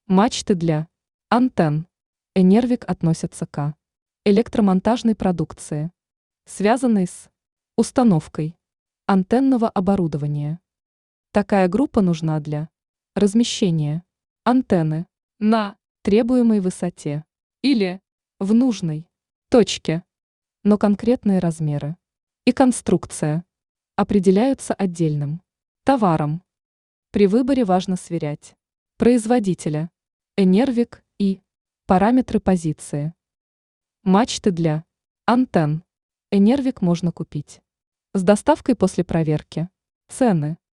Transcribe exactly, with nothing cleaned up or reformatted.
Мачты для антенн. Энервик относятся к электромонтажной продукции, связанной с установкой антенного оборудования. Такая группа нужна для размещения антенны на требуемой высоте или в нужной точке, но конкретные размеры и конструкция определяются отдельным товаром. При выборе важно сверять производителя, Энервик и параметры позиции. Мачты для антенн. Энервик можно купить с доставкой после проверки. Цены.